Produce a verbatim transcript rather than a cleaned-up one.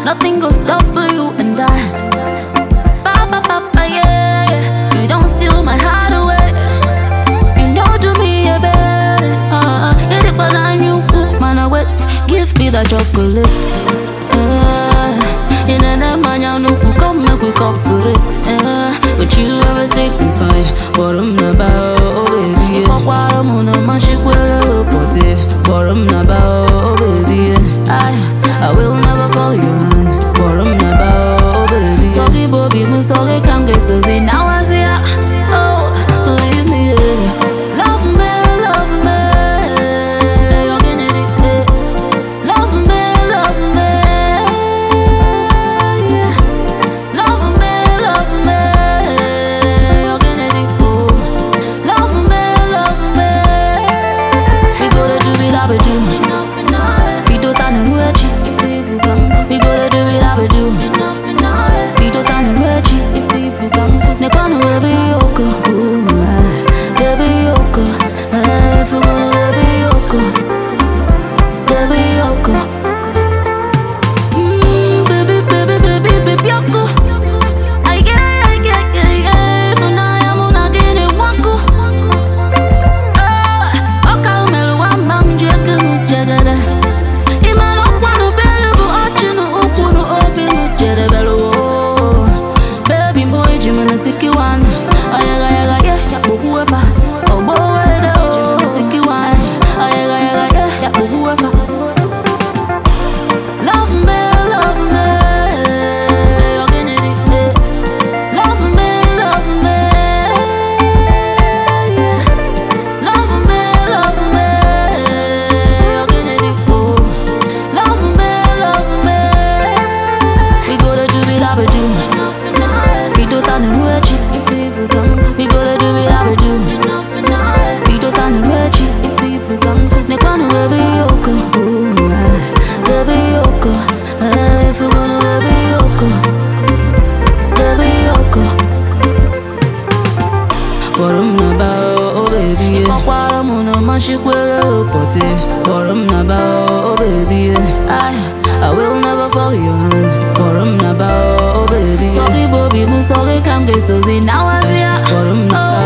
nothing gonna stop you and I. Papa, papa, yeah, yeah. You don't steal my heart away. You know do me a better. Uh, hit it but I knew, man, I wet. Give me that chocolate. Uh, in an man, you know, come make we cooperate. Uh, with you, everything is fine. What I'm about, oh baby. I'm on a magic well, put it. What I'm about, oh baby. I, I will never fall you on. What I'm about, oh baby. Sorry, Bobby, I'm sorry, can't get so see now I see ya. Oh, believe me, yeah. Love me, love me. You're getting it, eh. Love me, love me. Yeah. Love me, love me. You're getting it, oh. Love me, love me. We go to do it, I will do. We do that and we're cheap. We go to do it, I will do. We do that and we're cheap. Ne kwano baby yoko, baby yoko, eh, fugo baby yoko, baby yoko. Mm, baby, baby, baby, baby yoko. I get, I get, I get. For now I'm on again in wako. Oh, oka umelu wa mamjeke mujegere. Imano kwano belu bu ochinu ukunu obi mujere belu. Baby boy, Jimmy, sticky one. I got, yeah, yeah, whoever. Oh, boy, Jimmy, sticky one. I got, yeah, yeah, whoever. Love me, love me. You're getting it. Love me, love me. Yeah. Love me, love me. You're getting it. Oh. Love me, love me. We go to do it, I will do. We do that and we're cheap. We go to do it, I will do. We do that and we're cheap. Ne kwano baby yoko, baby yoko. Eh, if you wanna baby yoko, baby yoko. What I'm about, oh baby. What I'm on a magic well, put it. What I'm about, oh baby. I, I will never fall you on. What I'm about, oh baby. Sorry, Bobby, I'm sorry, can't get so see now I see ya. What I'm about.